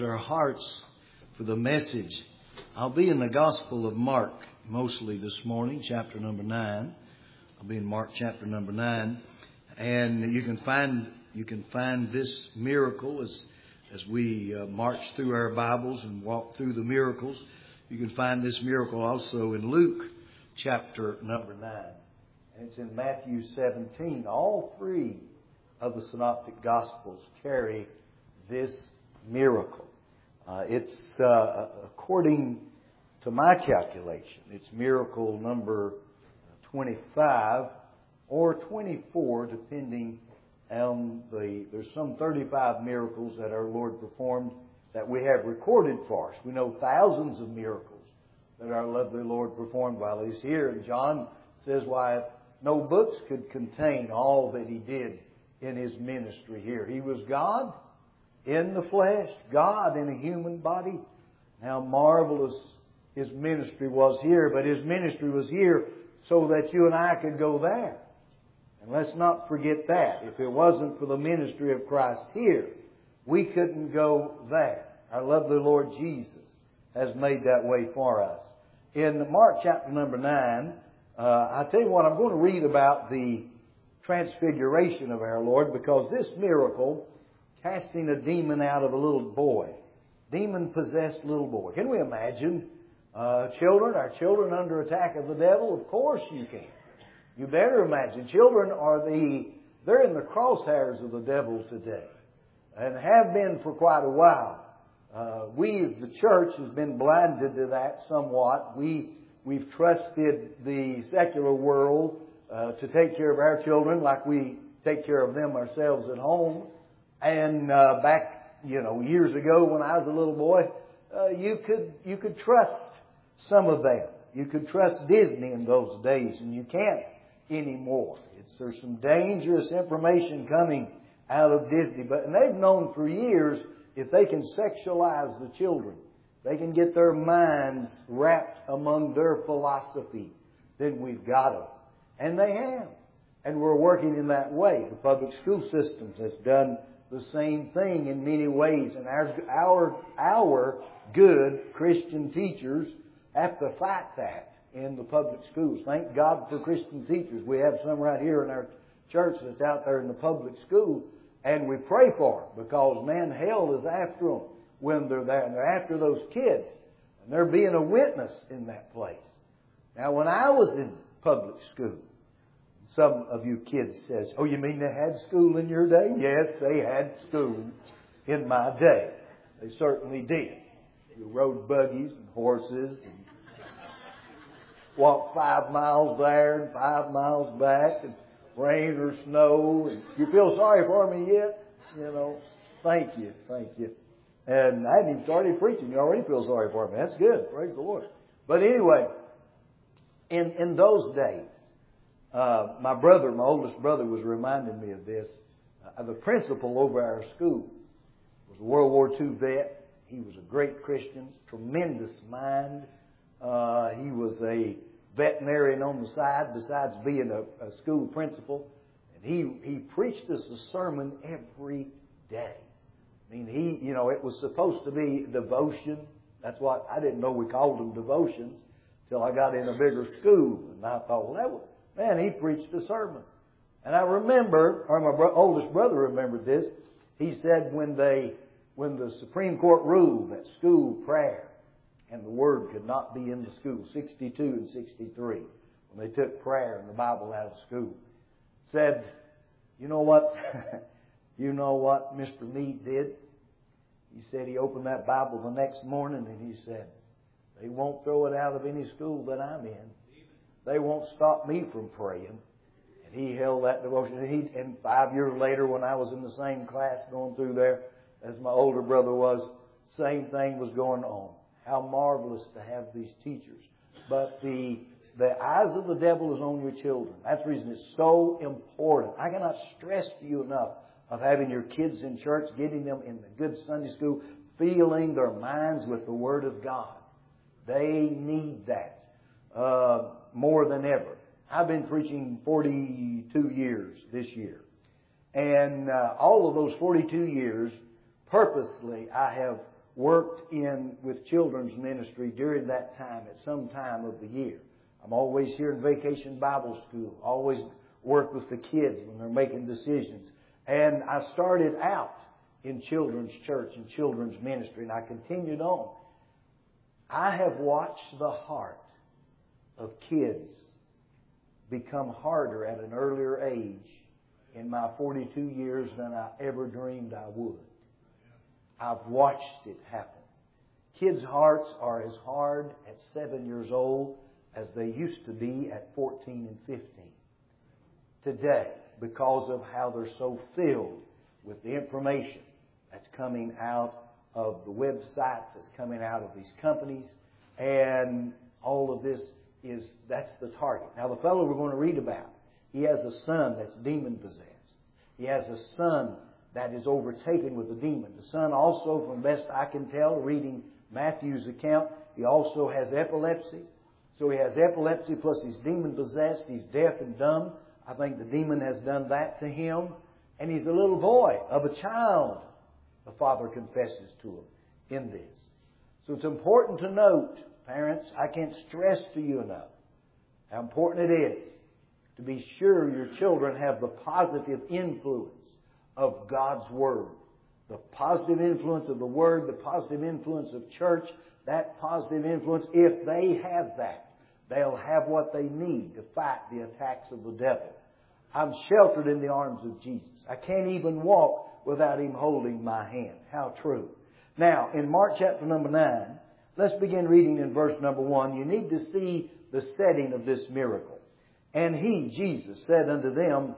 Our hearts for the message. I'll be in the Gospel of Mark mostly this morning, chapter number 9. I'll be in Mark chapter number 9, and you can find this miracle as we march through our Bibles and walk through the miracles. You can find this miracle also in Luke chapter number 9, and it's in Matthew 17. All three of the Synoptic Gospels carry this miracle. It's according to my calculation, it's miracle number 25 or 24, depending on there's some 35 miracles that our Lord performed that we have recorded for us. We know thousands of miracles that our lovely Lord performed while He's here. And John says why no books could contain all that He did in His ministry here. He was God in the flesh, God in a human body. How marvelous His ministry was here. But His ministry was here so that you and I could go there. And let's not forget that. If it wasn't for the ministry of Christ here, we couldn't go there. Our lovely Lord Jesus has made that way for us. In Mark chapter number 9, I tell you what, I'm going to read about the transfiguration of our Lord, because this miracle, casting a demon out of a little boy, demon-possessed little boy. Can we imagine our children under attack of the devil? Of course you can. You better imagine. Children they're in the crosshairs of the devil today, and have been for quite a while. We as the church has been blinded to that somewhat. We've trusted the secular world to take care of our children like we take care of them ourselves at home. And back, years ago when I was a little boy, you could trust some of them. You could trust Disney in those days, and you can't anymore. There's some dangerous information coming out of Disney, and they've known for years if they can sexualize the children, they can get their minds wrapped among their philosophy, then we've got them. And they have. And we're working in that way. The public school systems has done the same thing in many ways. And our good Christian teachers have to fight that in the public schools. Thank God for Christian teachers. We have some right here in our church that's out there in the public school. And we pray for them, because, man, hell is after them when they're there. And they're after those kids. And they're being a witness in that place. Now, when I was in public school, some of you kids says, "Oh, you mean they had school in your day?" Yes, they had school in my day. They certainly did. We rode buggies and horses and walked 5 miles there and 5 miles back, and rain or snow. And you feel sorry for me yet? Thank you. And I hadn't even started preaching. You already feel sorry for me. That's good. Praise the Lord. But anyway, in those days, my oldest brother, was reminding me of this. The principal over our school was a World War II vet. He was a great Christian, tremendous mind. He was a veterinarian on the side, besides being a school principal. And he preached us a sermon every day. I mean, it was supposed to be devotion. That's what I didn't know we called them devotions till I got in a bigger school. And I thought, well, he preached a sermon. And I remember, or my oldest brother remembered this. He said when the Supreme Court ruled that school prayer and the Word could not be in the school, 62 and 63, when they took prayer and the Bible out of school, said, you know what Mr. Meade did? He said he opened that Bible the next morning and he said, they won't throw it out of any school that I'm in. They won't stop me from praying. And he held that devotion. And 5 years later, when I was in the same class going through there as my older brother was, same thing was going on. How marvelous to have these teachers. But the eyes of the devil is on your children. That's the reason it's so important. I cannot stress to you enough of having your kids in church, getting them in the good Sunday school, filling their minds with the Word of God. They need that more than ever. I've been preaching 42 years this year. And all of those 42 years, purposely, I have worked with children's ministry during that time at some time of the year. I'm always here in Vacation Bible School. Always work with the kids when they're making decisions. And I started out in children's church and children's ministry, and I continued on. I have watched the heart of kids become harder at an earlier age in my 42 years than I ever dreamed I would. I've watched it happen. Kids' hearts are as hard at 7 years old as they used to be at 14 and 15. Today, because of how they're so filled with the information that's coming out of the websites, that's coming out of these companies, and all of this that's the target. Now, the fellow we're going to read about, he has a son that's demon-possessed. He has a son that is overtaken with a demon. The son also, from best I can tell, reading Matthew's account, he also has epilepsy. So he has epilepsy plus he's demon-possessed. He's deaf and dumb. I think the demon has done that to him. And he's a little boy of a child, the father confesses to him in this. So it's important to note, parents, I can't stress to you enough how important it is to be sure your children have the positive influence of God's Word. The positive influence of the Word, the positive influence of church, that positive influence, if they have that, they'll have what they need to fight the attacks of the devil. I'm sheltered in the arms of Jesus. I can't even walk without Him holding my hand. How true. Now, in Mark chapter number 9, let's begin reading in verse number 1. You need to see the setting of this miracle. And He, Jesus, said unto them,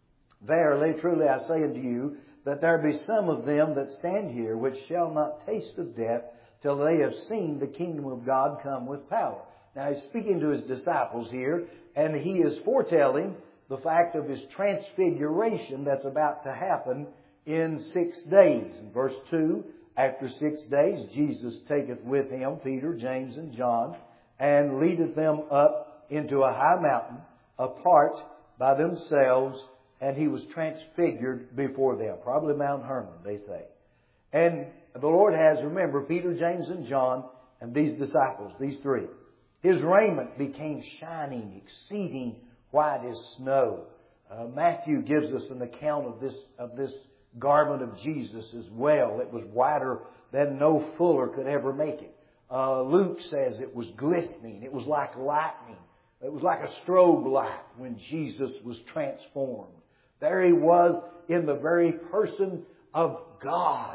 Verily, truly, I say unto you, that there be some of them that stand here which shall not taste of death till they have seen the kingdom of God come with power. Now, He's speaking to His disciples here, and He is foretelling the fact of His transfiguration that's about to happen in 6 days. In verse 2, after 6 days, Jesus taketh with Him Peter, James, and John, and leadeth them up into a high mountain, apart by themselves, and He was transfigured before them. Probably Mount Hermon, they say. And the Lord has, remember, Peter, James, and John, and these disciples, these three. His raiment became shining, exceeding white as snow. Matthew gives us an account of this garment of Jesus as well. It was whiter than no fuller could ever make it. Luke says it was glistening. It was like lightning. It was like a strobe light when Jesus was transformed. There He was in the very person of God.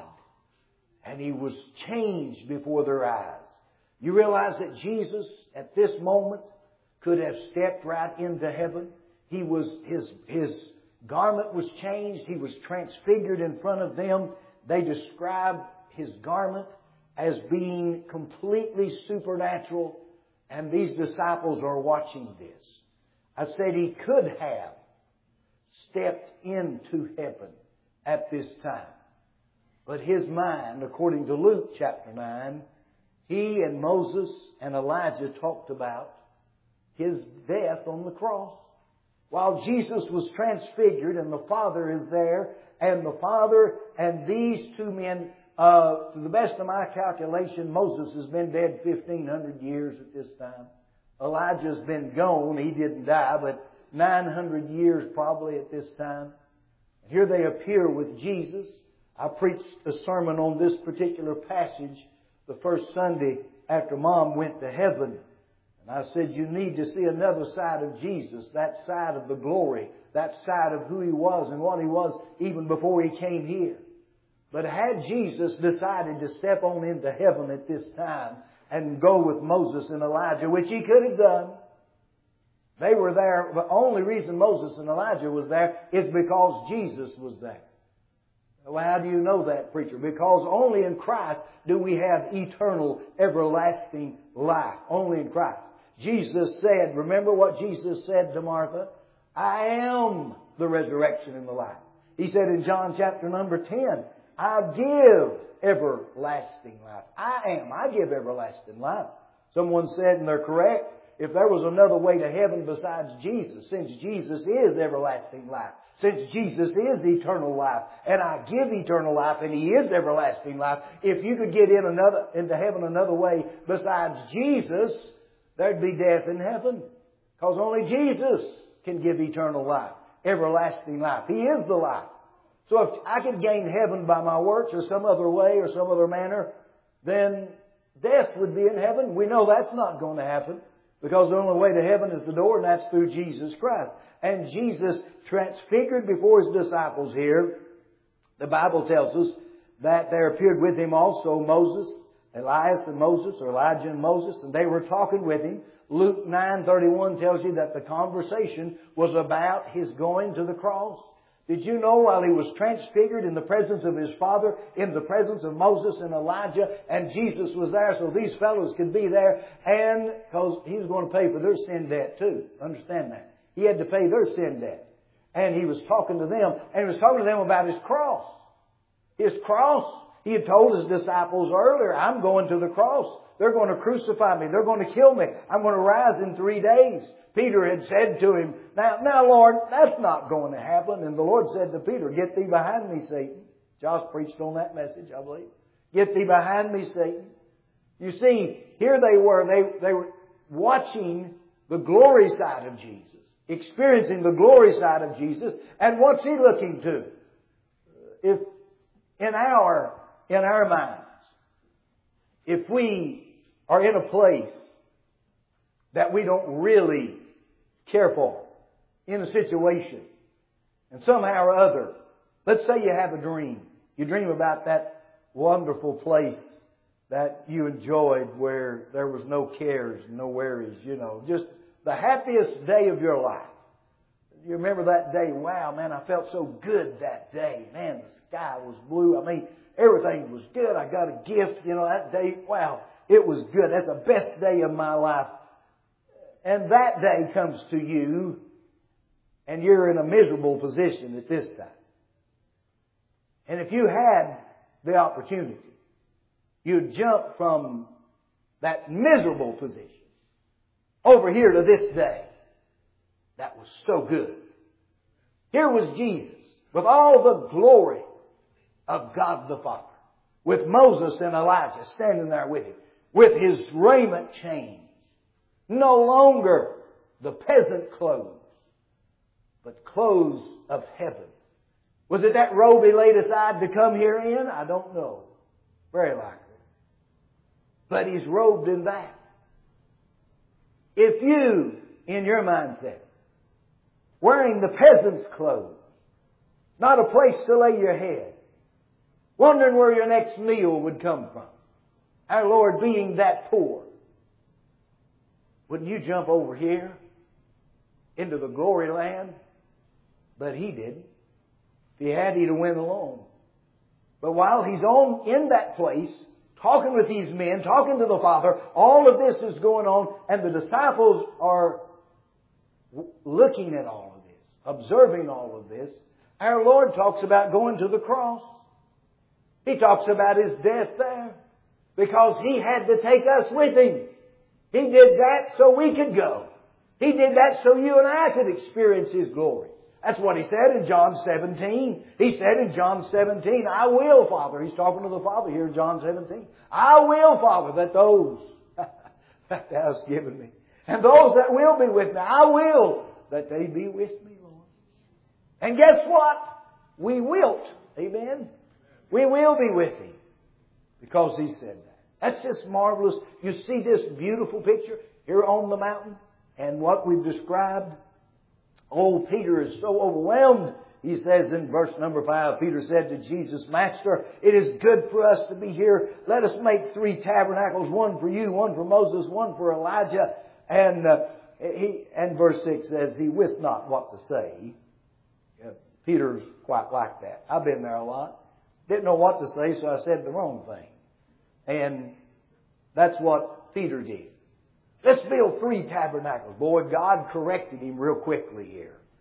And He was changed before their eyes. You realize that Jesus, at this moment, could have stepped right into heaven. His garment was changed. He was transfigured in front of them. They described His garment as being completely supernatural. And these disciples are watching this. I said He could have stepped into heaven at this time. But His mind, according to Luke chapter 9, He and Moses and Elijah talked about His death on the cross. While Jesus was transfigured and the Father is there, and the Father and these two men, to the best of my calculation, Moses has been dead 1,500 years at this time. Elijah's been gone. He didn't die, but 900 years probably at this time. Here they appear with Jesus. I preached a sermon on this particular passage the first Sunday after Mom went to heaven. And I said, you need to see another side of Jesus, that side of the glory, that side of who He was and what He was even before He came here. But had Jesus decided to step on into heaven at this time and go with Moses and Elijah, which He could have done, they were there. The only reason Moses and Elijah was there is because Jesus was there. Well, how do you know that, preacher? Because only in Christ do we have eternal, everlasting life. Only in Christ. Jesus said, remember what Jesus said to Martha? I am the resurrection and the life. He said in John chapter number 10, I give everlasting life. I give everlasting life. Someone said, and they're correct, if there was another way to heaven besides Jesus, since Jesus is everlasting life, Since Jesus is eternal life, and I give eternal life, and He is everlasting life, if you could get into heaven another way besides Jesus, there'd be death in heaven. Because only Jesus can give eternal life, everlasting life. He is the life. So if I could gain heaven by my works or some other way or some other manner, then death would be in heaven. We know that's not going to happen because the only way to heaven is the door, and that's through Jesus Christ. And Jesus transfigured before His disciples here. The Bible tells us that there appeared with Him also Moses, Elias and Moses, or Elijah and Moses, and they were talking with Him. Luke 9:31 tells you that the conversation was about His going to the cross. Did you know while He was transfigured in the presence of His Father, in the presence of Moses and Elijah, and Jesus was there so these fellows could be there, and because He was going to pay for their sin debt too. Understand that. He had to pay their sin debt. And He was talking to them, and He was talking to them about His cross. His cross. He had told His disciples earlier, I'm going to the cross. They're going to crucify me. They're going to kill me. I'm going to rise in 3 days. Peter had said to Him, Now Lord, that's not going to happen. And the Lord said to Peter, Get thee behind me, Satan. Josh preached on that message, I believe. Get thee behind me, Satan. You see, here they were watching the glory side of Jesus. Experiencing the glory side of Jesus. And what's He looking to? If in our minds, if we are in a place that we don't really care for, in a situation, and somehow or other, let's say you have a dream. You dream about that wonderful place that you enjoyed where there was no cares, no worries, just the happiest day of your life. You remember that day? Wow, man, I felt so good that day. Man, the sky was blue. I mean, everything was good. I got a gift, that day. Wow, it was good. That's the best day of my life. And that day comes to you, and you're in a miserable position at this time. And if you had the opportunity, you'd jump from that miserable position over here to this day. That was so good. Here was Jesus with all the glory of God the Father, with Moses and Elijah standing there with Him, with His raiment changed. No longer the peasant clothes, but clothes of heaven. Was it that robe He laid aside to come here in? I don't know. Very likely. But He's robed in that. If you, in your mindset, wearing the peasant's clothes, not a place to lay your head, wondering where your next meal would come from, our Lord being that poor, wouldn't you jump over here into the glory land? But He didn't. If He had, He'd have went alone. But while He's in that place, talking with these men, talking to the Father, all of this is going on, and the disciples are looking at all of this, observing all of this. Our Lord talks about going to the cross. He talks about His death there because He had to take us with Him. He did that so we could go. He did that so you and I could experience His glory. That's what He said in John 17. He said in John 17, I will, Father. He's talking to the Father here in John 17. I will, Father, that those that Thou hast given me, and those that will be with me, I will that they be with me, Lord. And guess what? We wilt. Amen? We will be with Him because He said that. That's just marvelous. You see this beautiful picture here on the mountain and what we've described. Oh, Peter is so overwhelmed. He says in verse number 5, Peter said to Jesus, Master, it is good for us to be here. Let us make 3 tabernacles, one for you, one for Moses, one for Elijah. And verse 6 says, He wist not what to say. Peter's quite like that. I've been there a lot. Didn't know what to say, so I said the wrong thing. And that's what Peter did. Let's build 3 tabernacles. Boy, God corrected him real quickly here.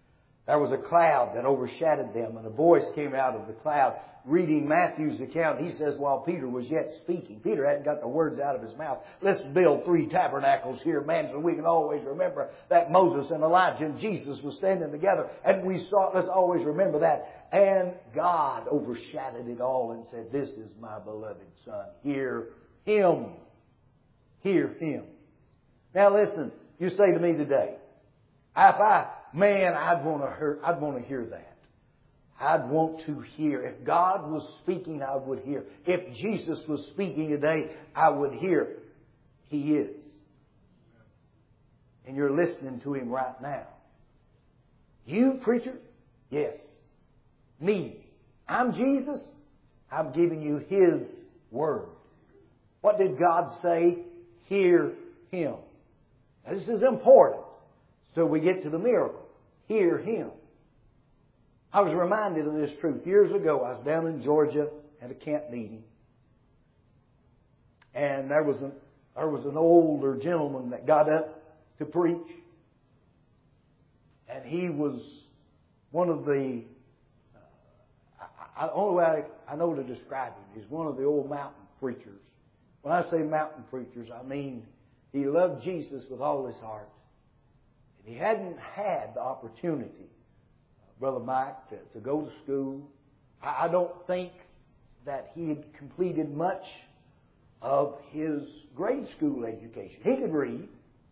There was a cloud that overshadowed them, and a voice came out of the cloud. Reading Matthew's account, he says, while Peter was yet speaking, Peter hadn't got the words out of his mouth. Let's build 3 tabernacles here, man, so we can always remember that Moses and Elijah and Jesus were standing together. And let's always remember that. And God overshadowed it all and said, this is my beloved Son. Hear Him. Hear Him. Now listen, you say to me today, I'd want to hear that. I'd want to hear. If God was speaking, I would hear. If Jesus was speaking today, I would hear. He is. And you're listening to Him right now. You, preacher? Yes. Me. I'm Jesus. I'm giving you His Word. What did God say? Hear Him. Now, this is important. So we get to the miracle. Hear Him. I was reminded of this truth. Years ago, I was down in Georgia at a camp meeting. And there was an older gentleman that got up to preach. And he was one of the, only way I know to describe him, he's one of the old mountain preachers. When I say mountain preachers, I mean he loved Jesus with all his heart. And he hadn't had the opportunity, Brother Mike, to go to school. I don't think that he had completed much of his grade school education. He could read.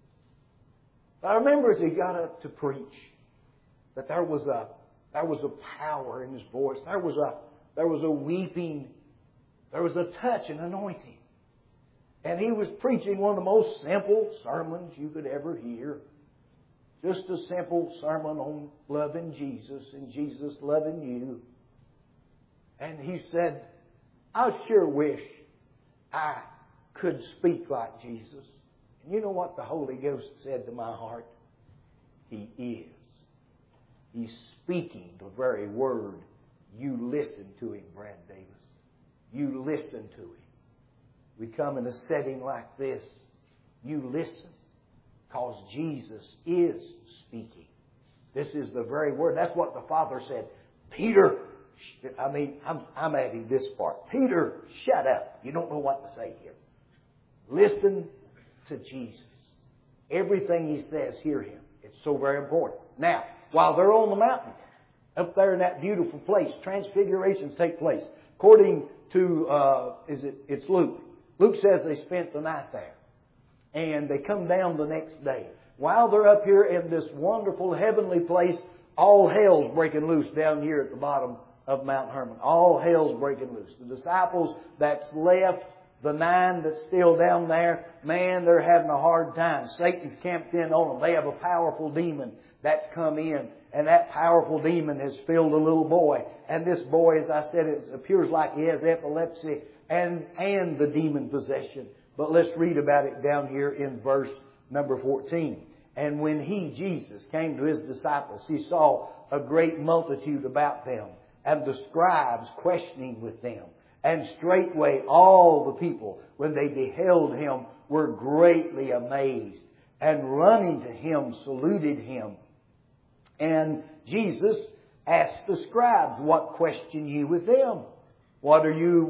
But I remember as he got up to preach that there was a power in his voice. There was a weeping. There was a touch and anointing. And he was preaching one of the most simple sermons you could ever hear. Just a simple sermon on loving Jesus and Jesus loving you. And he said, I sure wish I could speak like Jesus. And you know what the Holy Ghost said to my heart? He is. He's speaking the very word. You listen to Him, Brad Davis. You listen to Him. We come in a setting like this. You listen. Because Jesus is speaking. This is the very word. That's what the Father said. Peter, I'm adding this part. Peter, shut up. You don't know what to say here. Listen to Jesus. Everything He says, hear Him. It's so very important. Now, while they're on the mountain, up there in that beautiful place, transfigurations take place. According to, it's Luke. Luke says they spent the night there. And they come down the next day. While they're up here in this wonderful heavenly place, all hell's breaking loose down here at the bottom of Mount Hermon. All hell's breaking loose. The disciples that's left, the 9 that's still down there, man, they're having a hard time. Satan's camped in on them. They have a powerful demon that's come in. And that powerful demon has filled a little boy. And this boy, as I said, it appears like he has epilepsy and the demon possession. But let's read about it down here in verse number 14. And when He, Jesus, came to His disciples, He saw a great multitude about them, and the scribes questioning with them. And straightway all the people, when they beheld Him, were greatly amazed, and running to Him, saluted Him. And Jesus asked the scribes, what question ye with them? What's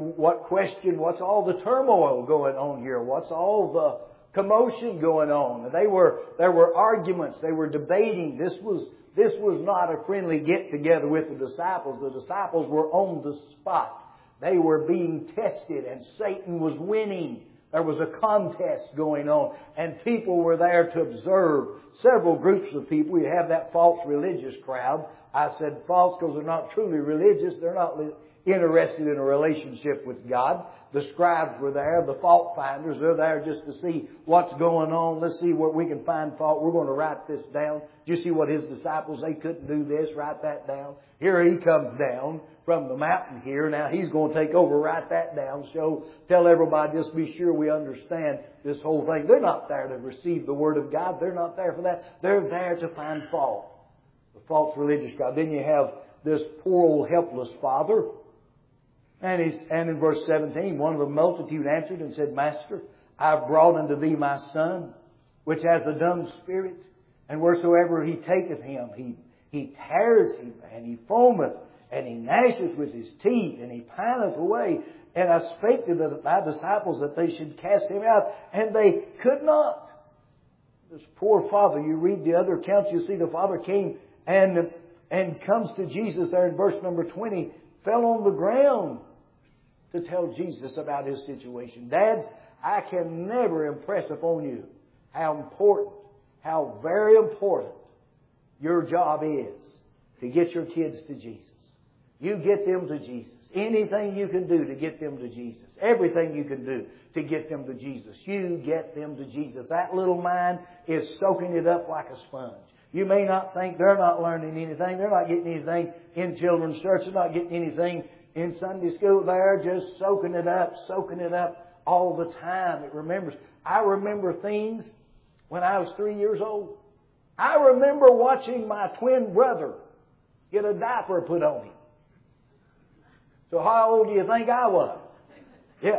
all the turmoil going on here? What's all the commotion going on? There were arguments. They were debating. This was not a friendly get together with the disciples. The disciples were on the spot. They were being tested, and Satan was winning. There was a contest going on, and people were there to observe. Several groups of people. You have that false religious crowd. I said false because they're not truly religious. They're not interested in a relationship with God. The scribes were there. The fault finders, they're there just to see what's going on. Let's see where we can find fault. We're going to write this down. Do you see what His disciples, they couldn't do this. Write that down. Here He comes down from the mountain here. Now He's going to take over. Write that down. Tell everybody, just be sure we understand this whole thing. They're not there to receive the Word of God. They're not there for that. They're there to find fault. The false religious God. Then you have this poor old helpless father. And in verse 17, one of the multitude answered and said, Master, I have brought unto thee my son, which has a dumb spirit, and wheresoever he taketh him, He tears him, and he foameth, and he gnasheth with his teeth, and he pineth away. And I spake to thy disciples that they should cast him out, and they could not. This poor father, you read the other accounts, you see the father came and comes to Jesus there in verse number 20, fell on the ground to tell Jesus about his situation. Dads, I can never impress upon you how important, how very important your job is to get your kids to Jesus. You get them to Jesus. Anything you can do to get them to Jesus. Everything you can do to get them to Jesus. You get them to Jesus. That little mind is soaking it up like a sponge. You may not think they're not learning anything. They're not getting anything in children's church. They're not getting anything in Sunday school. They're just soaking it up all the time. I remember things when I was 3 years old. I remember watching my twin brother get a diaper put on him. So how old do you think I was? Yeah.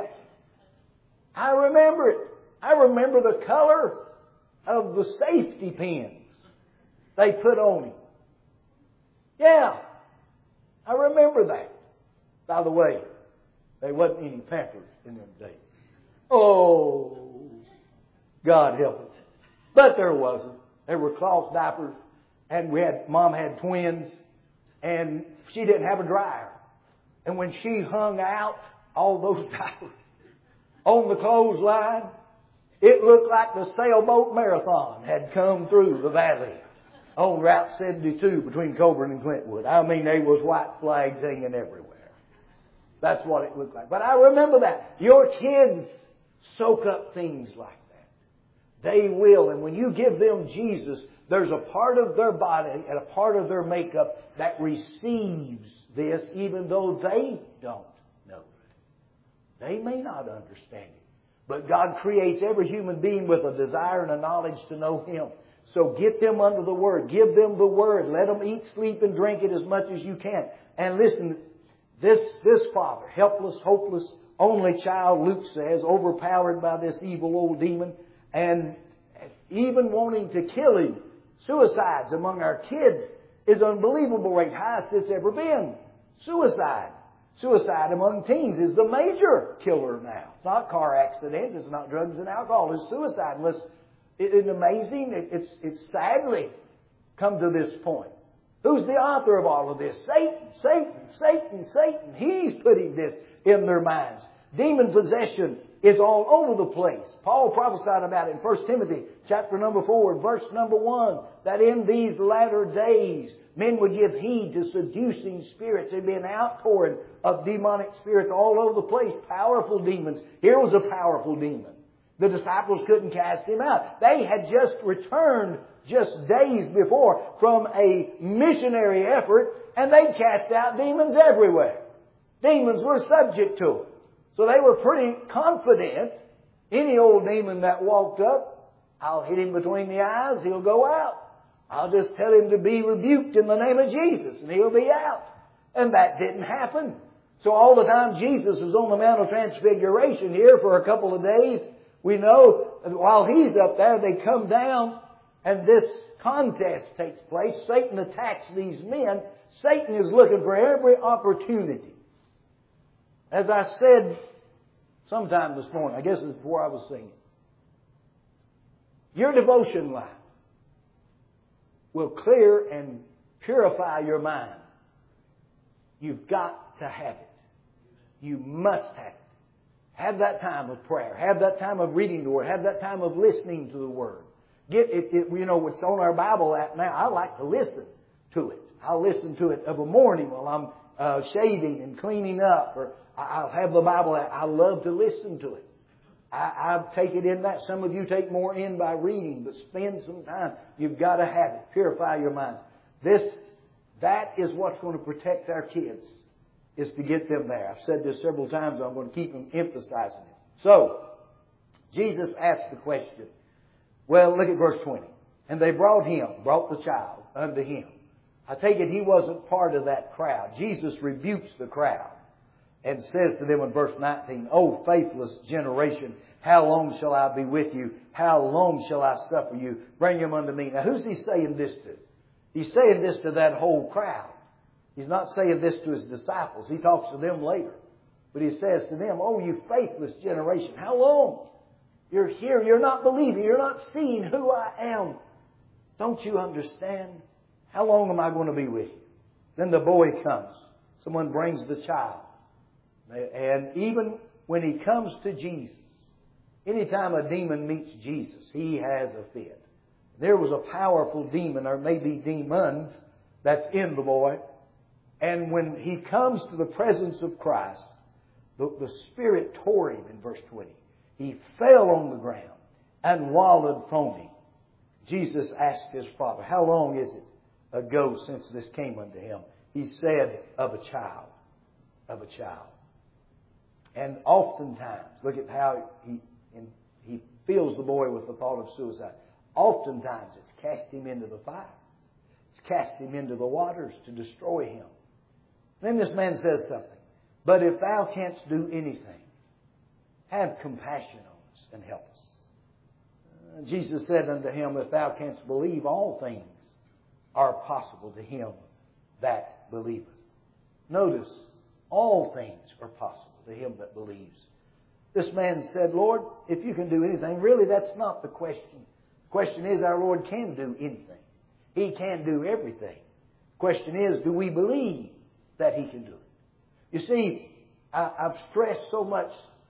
I remember it. I remember the color of the safety pins they put on him. Yeah. I remember that. By the way, there wasn't any Pampers in them days. Oh, God help us. But there wasn't. There were cloth diapers, and Mom had twins, and she didn't have a dryer. And when she hung out all those diapers on the clothesline, it looked like the sailboat marathon had come through the valley on Route 72 between Coburn and Clintwood. I mean, there was white flags hanging everywhere. That's what it looked like. But I remember that. Your kids soak up things like that. They will. And when you give them Jesus, there's a part of their body and a part of their makeup that receives this, even though they don't know it. They may not understand it. But God creates every human being with a desire and a knowledge to know Him. So get them under the Word. Give them the Word. Let them eat, sleep, and drink it as much as you can. And listen, this father, helpless, hopeless, only child, Luke says, overpowered by this evil old demon, and even wanting to kill him. Suicides among our kids is unbelievable rate, highest it's ever been. Suicide among teens is the major killer now. It's not car accidents, it's not drugs and alcohol, it's suicide. It's amazing. It's sadly come to this point. Who's the author of all of this? Satan. He's putting this in their minds. Demon possession is all over the place. Paul prophesied about it in 1 Timothy chapter number 4, verse number 1, that in these latter days men would give heed to seducing spirits. There'd be an outpouring of demonic spirits all over the place. Powerful demons. Here was a powerful demon. The disciples couldn't cast him out. They had just returned just days before from a missionary effort, and they'd cast out demons everywhere. Demons were subject to it. So they were pretty confident. Any old demon that walked up, I'll hit him between the eyes, he'll go out. I'll just tell him to be rebuked in the name of Jesus, and he'll be out. And that didn't happen. So all the time Jesus was on the Mount of Transfiguration here for a couple of days, we know while He's up there, they come down and this contest takes place. Satan attacks these men. Satan is looking for every opportunity. As I said sometime this morning, I guess it was before I was singing, your devotion life will clear and purify your mind. You've got to have it. You must have it. Have that time of prayer. Have that time of reading the Word. Have that time of listening to the Word. Get it. You know, it's on our Bible app now. I like to listen to it. I'll listen to it of a morning while I'm shaving and cleaning up, or I'll have the Bible app. I love to listen to it. I take it in that. Some of you take more in by reading, but spend some time. You've got to have it. Purify your minds. That is what's going to protect our kids, is to get them there. I've said this several times. I'm going to keep emphasizing it. So, Jesus asked the question. Well, look at verse 20. And they brought the child unto Him. I take it He wasn't part of that crowd. Jesus rebukes the crowd and says to them in verse 19, O faithless generation, how long shall I be with you? How long shall I suffer you? Bring him unto me. Now, who's He saying this to? He's saying this to that whole crowd. He's not saying this to His disciples. He talks to them later. But He says to them, "Oh, you faithless generation, how long? You're here, you're not believing, you're not seeing who I am. Don't you understand? How long am I going to be with you?" Then the boy comes. Someone brings the child. And even when he comes to Jesus, anytime a demon meets Jesus, he has a fit. There was a powerful demon, or maybe demons, that's in the boy. And when he comes to the presence of Christ, the Spirit tore him in verse 20. He fell on the ground and wallowed foaming. Jesus asked His Father, "How long is it ago since this came unto him?" He said, "Of a child." Of a child. And oftentimes, look at how he fills the boy with the thought of suicide. Oftentimes it's cast him into the fire. It's cast him into the waters to destroy him. Then this man says something. "But if thou canst do anything, have compassion on us and help us." Jesus said unto him, "If thou canst believe, all things are possible to him that believeth." Notice, all things are possible to him that believes. This man said, "Lord, if you can do anything," really that's not the question. The question is, our Lord can do anything. He can do everything. The question is, do we believe that He can do it? You see, I've stressed so much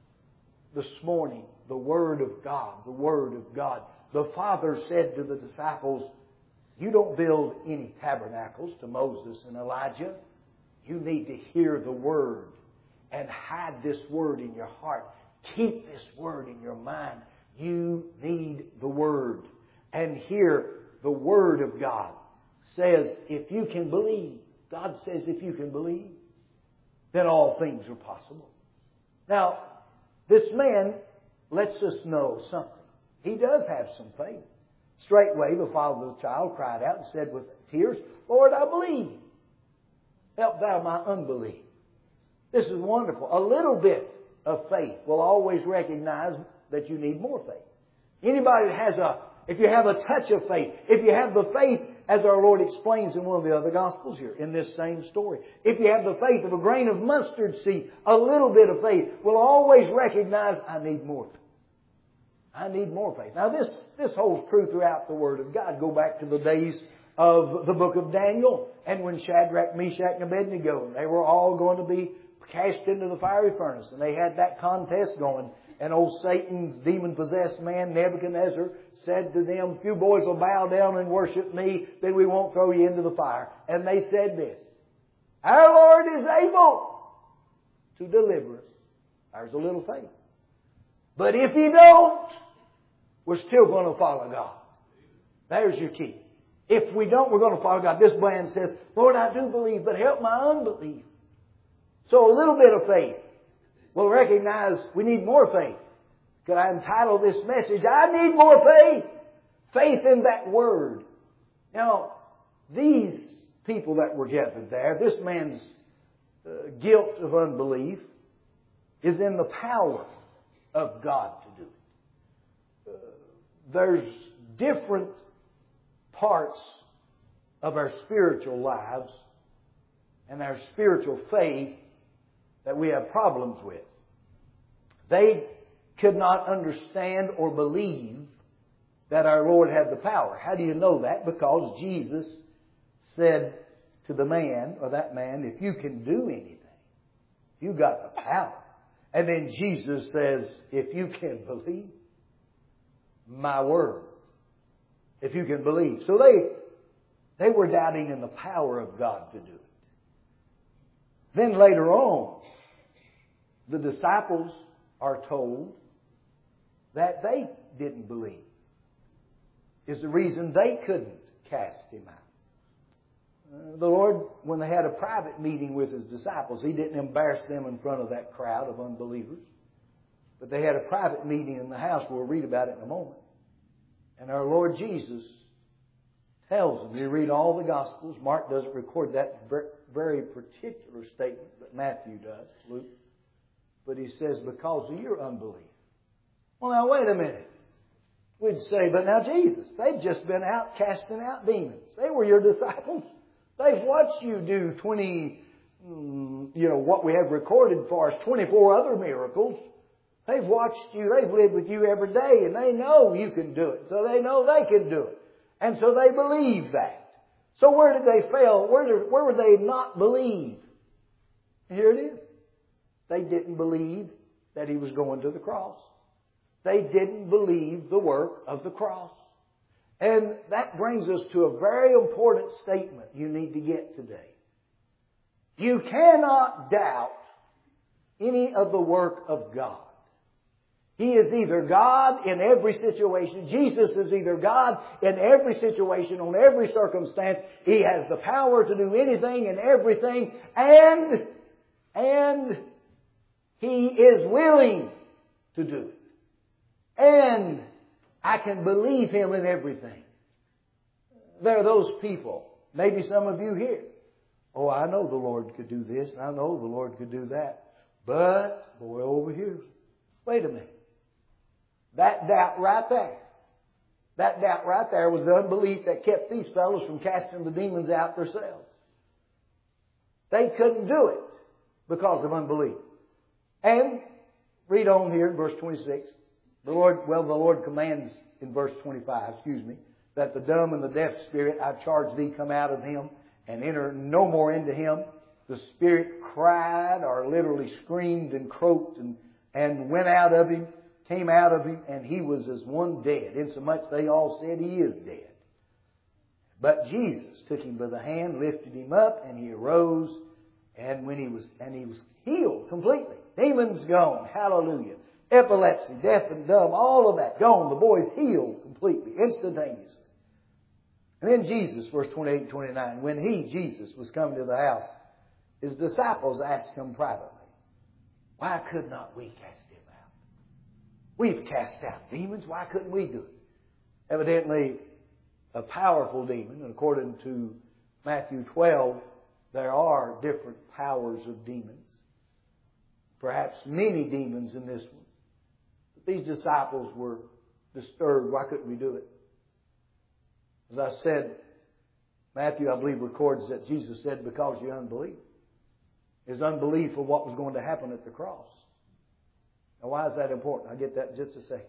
this morning the Word of God, the Word of God. The Father said to the disciples, "You don't build any tabernacles to Moses and Elijah. You need to hear the Word and hide this Word in your heart. Keep this Word in your mind. You need the Word." And here, the Word of God says, if you can believe, God says if you can believe, then all things are possible. Now, this man lets us know something. He does have some faith. Straightway, the father of the child cried out and said with tears, "Lord, I believe. Help thou my unbelief." This is wonderful. A little bit of faith will always recognize that you need more faith. Anybody that has if you have a touch of faith, if you have the faith, as our Lord explains in one of the other Gospels here, in this same story, if you have the faith of a grain of mustard seed, a little bit of faith will always recognize, I need more faith. I need more faith. Now this holds true throughout the Word of God. Go back to the days of the book of Daniel, and when Shadrach, Meshach, and Abednego, they were all going to be cast into the fiery furnace, and they had that contest going. And old Satan's demon-possessed man, Nebuchadnezzar, said to them, "If you boys will bow down and worship me, then we won't throw you into the fire." And they said this, "Our Lord is able to deliver us." There's a little faith. "But if He don't, we're still going to follow God." There's your key. If we don't, we're going to follow God. This man says, "Lord, I do believe, but help my unbelief." So a little bit of faith will recognize we need more faith. Could I entitle this message, "I need more faith"? Faith in that Word. Now, these people that were gathered there, this man's guilt of unbelief is in the power of God to do it. There's different parts of our spiritual lives and our spiritual faith that we have problems with. They could not understand or believe that our Lord had the power. How do you know that? Because Jesus said to the man, or that man, "If you can do anything, you got the power." And then Jesus says, "If you can believe my word." If you can believe. So they were doubting in the power of God to do it. Then later on, the disciples are told that they didn't believe. Is the reason they couldn't cast Him out. The Lord, when they had a private meeting with His disciples, He didn't embarrass them in front of that crowd of unbelievers. But they had a private meeting in the house. We'll read about it in a moment. And our Lord Jesus tells them, you read all the Gospels, Mark doesn't record that very particular statement, but Matthew does, Luke. But He says, because of your unbelief. Well, now wait a minute. We'd say, but now Jesus, they've just been out casting out demons. They were your disciples. They've watched you do what we have recorded for us, 24 other miracles. They've watched you, they've lived with you every day, and they know you can do it. So they know they can do it. And so they believe that. So where did they fail? Where would they not believe? Here it is. They didn't believe that He was going to the cross. They didn't believe the work of the cross. And that brings us to a very important statement you need to get today. You cannot doubt any of the work of God. He is either God in every situation. Jesus is either God in every situation, on every circumstance. He has the power to do anything and everything. And He is willing to do it. And I can believe Him in everything. There are those people, maybe some of you here. Oh, I know the Lord could do this, and I know the Lord could do that. But, boy, over here, wait a minute. That doubt right there was the unbelief that kept these fellows from casting the demons out themselves. They couldn't do it because of unbelief. And read on here in verse 26. The Lord commands in verse 25, that the dumb and the deaf spirit, I charge thee, come out of him and enter no more into him. The spirit cried, or literally screamed and croaked and went out of him, came out of him, and he was as one dead, insomuch they all said he is dead. But Jesus took him by the hand, lifted him up, and he arose, and he was healed completely. Demons gone. Hallelujah. Epilepsy, deaf and dumb, all of that gone. The boy's healed completely, instantaneously. And then Jesus, verse 28 and 29, when Jesus, was coming to the house, His disciples asked Him privately, why could not we cast him out? We've cast out demons. Why couldn't we do it? Evidently, a powerful demon, and according to Matthew 12, there are different powers of demons. Perhaps many demons in this one. But these disciples were disturbed. Why couldn't we do it? As I said, Matthew, I believe, records that Jesus said, because you unbelieve. His unbelief of what was going to happen at the cross. Now, why is that important? I'll get that in just a second.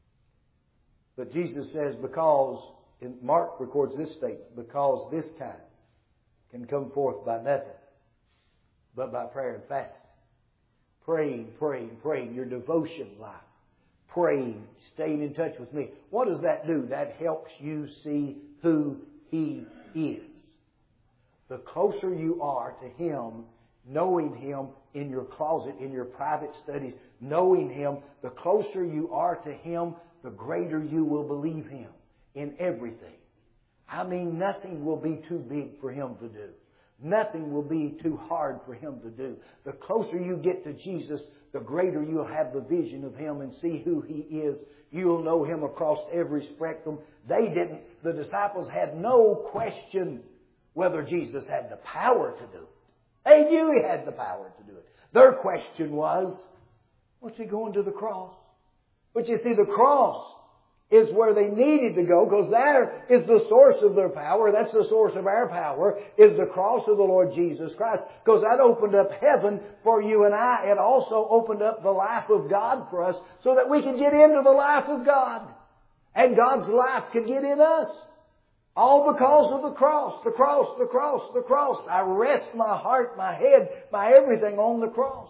But Jesus says, because, and Mark records this statement, because this kind can come forth by nothing but by prayer and fasting. Praying, praying, praying. Your devotion life. Praying, staying in touch with me. What does that do? That helps you see who He is. The closer you are to Him, knowing Him in your closet, in your private studies, knowing Him, the closer you are to Him, the greater you will believe Him in everything. I mean, nothing will be too big for Him to do. Nothing will be too hard for Him to do. The closer you get to Jesus, the greater you'll have the vision of Him and see who He is. You'll know Him across every spectrum. The disciples had no question whether Jesus had the power to do it. They knew He had the power to do it. Their question was, what's He going to the cross? But you see, the cross is where they needed to go, because there is the source of their power. That's the source of our power, is the cross of the Lord Jesus Christ. Because that opened up heaven for you and I. It also opened up the life of God for us so that we can get into the life of God. And God's life can get in us. All because of the cross, the cross, the cross, the cross. I rest my heart, my head, my everything on the cross.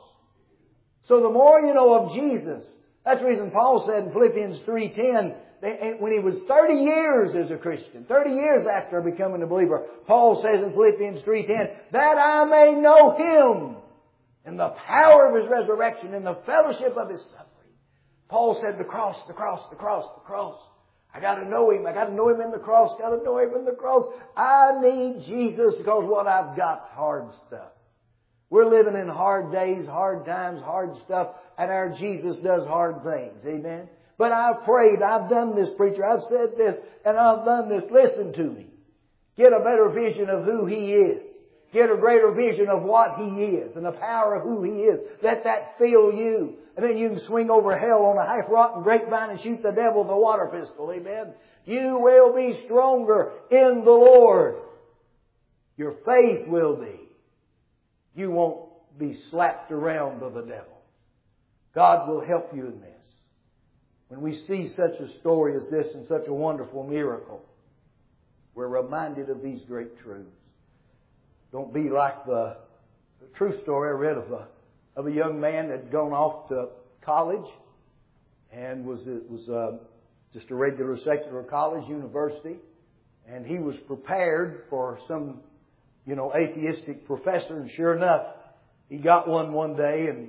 So the more you know of Jesus, that's the reason Paul said in Philippians 3:10, when he was 30 years as a Christian, 30 years after becoming a believer, Paul says in Philippians 3:10, that I may know Him in the power of His resurrection, in the fellowship of His suffering. Paul said the cross, the cross, the cross, the cross. I got to know Him. I got to know Him in the cross. Got to know Him in the cross. I need Jesus, because what I've got's hard stuff. We're living in hard days, hard times, hard stuff, and our Jesus does hard things. Amen? But I've prayed. I've done this, preacher. I've said this, and I've done this. Listen to me. Get a better vision of who He is. Get a greater vision of what He is and the power of who He is. Let that fill you. And then you can swing over hell on a half-rotten grapevine and shoot the devil with a water pistol. Amen. You will be stronger in the Lord. Your faith will be. You won't be slapped around by the devil. God will help you in this. When we see such a story as this and such a wonderful miracle, we're reminded of these great truths. Don't be like the true story I read of a young man that had gone off to college and was just a regular secular college, university, and he was prepared for some, atheistic professor, and sure enough, he got one day and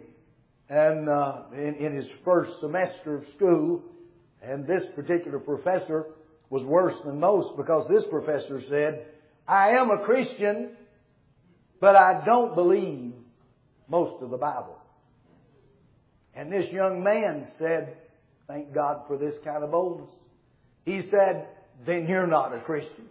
in his first semester of school, and this particular professor was worse than most because this professor said, "I am a Christian, but I don't believe most of the Bible." And this young man said, "Thank God for this kind of boldness." He said, "Then you're not a Christian."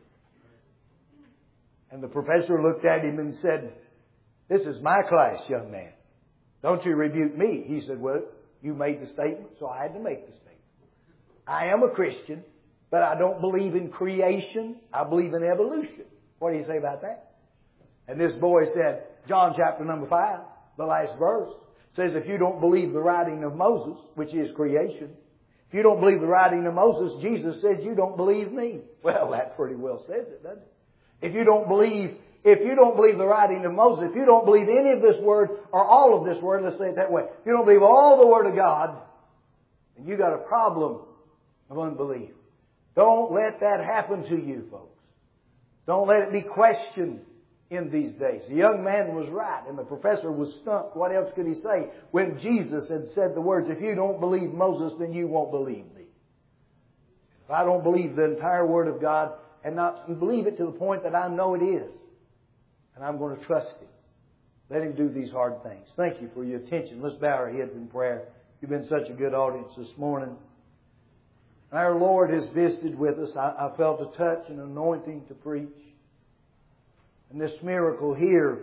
And the professor looked at him and said, "This is my class, young man. Don't you rebuke me." He said, "Well, you made the statement, so I had to make the statement. I am a Christian, but I don't believe in creation. I believe in evolution." What do you say about that? And this boy said, John chapter number 5, the last verse, says, if you don't believe the writing of Moses, which is creation, if you don't believe the writing of Moses, Jesus says you don't believe me. Well, that pretty well says it, doesn't it? If you don't believe the writing of Moses, if you don't believe any of this word or all of this word, let's say it that way, if you don't believe all the Word of God, then you got a problem of unbelief. Don't let that happen to you, folks. Don't let it be questioned in these days. The young man was right, and the professor was stumped. What else could he say when Jesus had said the words, if you don't believe Moses, then you won't believe me. If I don't believe the entire Word of God and not believe it to the point that I know it is, and I'm going to trust Him, let Him do these hard things. Thank you for your attention. Let's bow our heads in prayer. You've been such a good audience this morning. Our Lord has visited with us. I felt a touch and anointing to preach. And this miracle here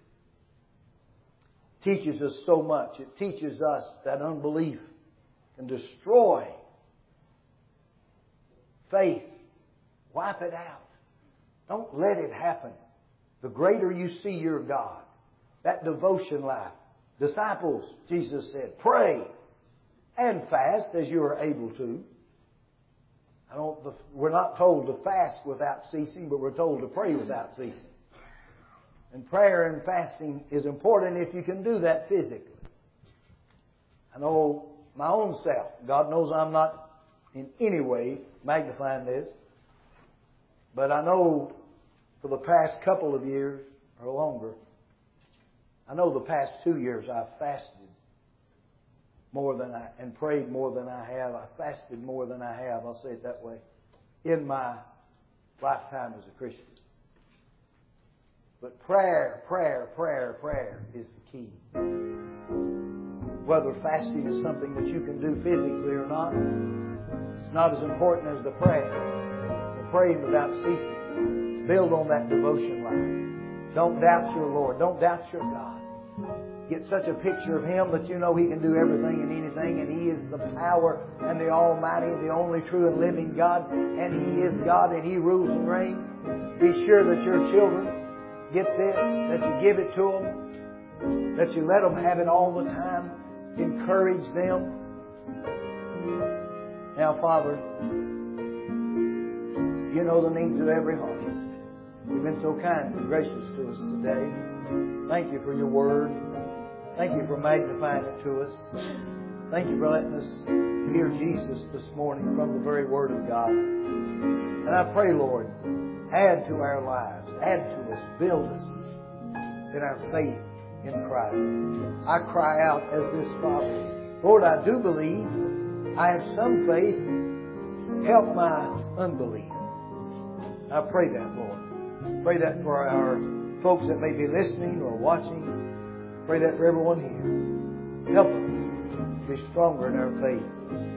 teaches us so much. It teaches us that unbelief can destroy faith. Wipe it out. Don't let it happen. The greater you see your God, that devotion life. Disciples, Jesus said, pray and fast as you are able to. We're not told to fast without ceasing, but we're told to pray without ceasing. And prayer and fasting is important if you can do that physically. I know my own self. God knows I'm not in any way magnifying this. But I know for the past couple of years or longer, I know the past 2 years I've fasted more than and prayed more than I have. I fasted more than I have, I'll say it that way, in my lifetime as a Christian. But prayer is the key. Whether fasting is something that you can do physically or not, it's not as important as the prayer. The praying without ceasing. Build on that devotion life. Don't doubt your Lord. Don't doubt your God. Get such a picture of Him that you know He can do everything and anything, and He is the power and the Almighty, the only true and living God, and He is God and He rules and reigns. Be sure that your children get this, that you give it to them, that you let them have it all the time. Encourage them. Now, Father, you know the needs of every heart. You've been so kind and gracious to us today. Thank you for your Word. Thank you for magnifying it to us. Thank you for letting us hear Jesus this morning from the very Word of God. And I pray, Lord, add to our lives, add to us, build us in our faith in Christ. I cry out as this Father, Lord, I do believe. I have some faith. Help my unbelief. I pray that, Lord. Pray that for our folks that may be listening or watching. Pray that for everyone here. Help us to be stronger in our faith.